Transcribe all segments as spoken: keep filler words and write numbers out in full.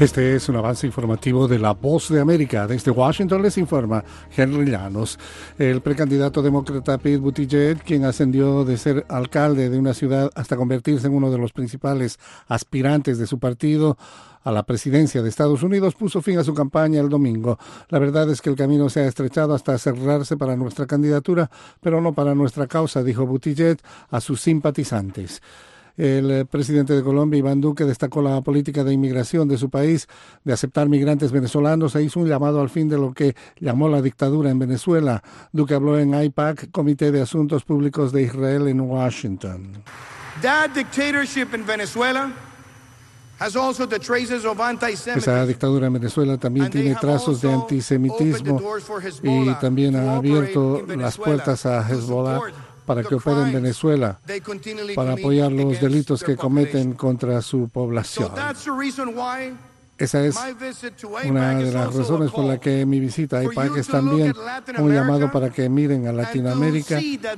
Este es un avance informativo de La Voz de América. Desde Washington les informa Henry Llanos. El precandidato demócrata Pete Buttigieg, quien ascendió de ser alcalde de una ciudad hasta convertirse en uno de los principales aspirantes de su partido a la presidencia de Estados Unidos, puso fin a su campaña el domingo. La verdad es que el camino se ha estrechado hasta cerrarse para nuestra candidatura, pero no para nuestra causa, dijo Buttigieg a sus simpatizantes. El presidente de Colombia, Iván Duque, destacó la política de inmigración de su país, de aceptar migrantes venezolanos, e hizo un llamado al fin de lo que llamó la dictadura en Venezuela. Duque habló en I PAC, Comité de Asuntos Públicos de Israel, en Washington. That dictatorship in Venezuela has also the traces of anti-Semitism. Esa dictadura en Venezuela también tiene trazos de antisemitismo y también ha abierto las puertas a Hezbollah para que opere en Venezuela, para apoyar los delitos que cometen contra su población. Esa es una de las razones por la que mi visita a I PAC es también un llamado para que miren a Latinoamérica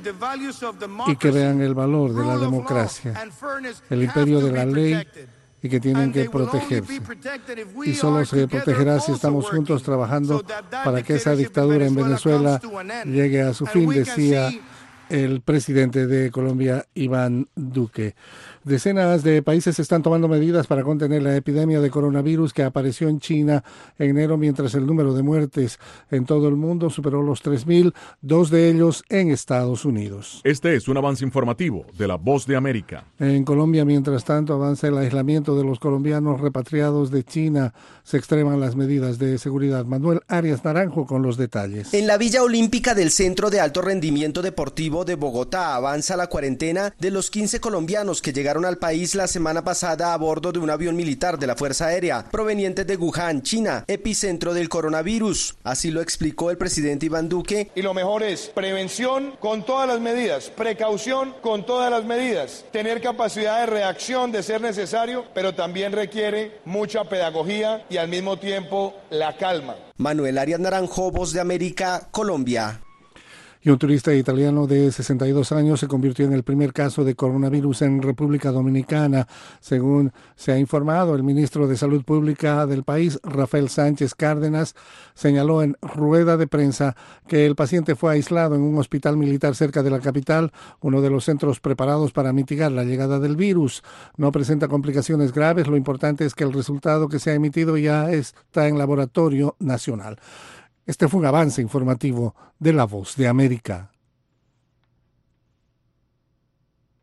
y que vean el valor de la democracia, el imperio de la ley, y que tienen que protegerse. Y solo se protegerá si estamos juntos trabajando para que esa dictadura en Venezuela llegue a su fin, decía el presidente de Colombia, Iván Duque. Decenas de países están tomando medidas para contener la epidemia de coronavirus que apareció en China en enero, mientras el número de muertes en todo el mundo superó los tres mil, dos de ellos en Estados Unidos. Este es un avance informativo de La Voz de América. En Colombia, mientras tanto, avanza el aislamiento de los colombianos repatriados de China. Se extreman las medidas de seguridad. Manuel Arias Naranjo con los detalles. En la Villa Olímpica del Centro de Alto Rendimiento Deportivo de Bogotá avanza la cuarentena de los quince colombianos que llegaron al país la semana pasada a bordo de un avión militar de la Fuerza Aérea proveniente de Wuhan, China, epicentro del coronavirus. Así lo explicó el presidente Iván Duque. Y lo mejor es prevención con todas las medidas, precaución con todas las medidas, tener capacidad de reacción de ser necesario, pero también requiere mucha pedagogía y al mismo tiempo la calma. Manuel Arias Naranjo, Voz de América, Colombia. Y un turista italiano de sesenta y dos años se convirtió en el primer caso de coronavirus en República Dominicana. Según se ha informado, el ministro de Salud Pública del país, Rafael Sánchez Cárdenas, señaló en rueda de prensa que el paciente fue aislado en un hospital militar cerca de la capital, uno de los centros preparados para mitigar la llegada del virus. No presenta complicaciones graves. Lo importante es que el resultado que se ha emitido ya está en laboratorio nacional. Este fue un avance informativo de La Voz de América.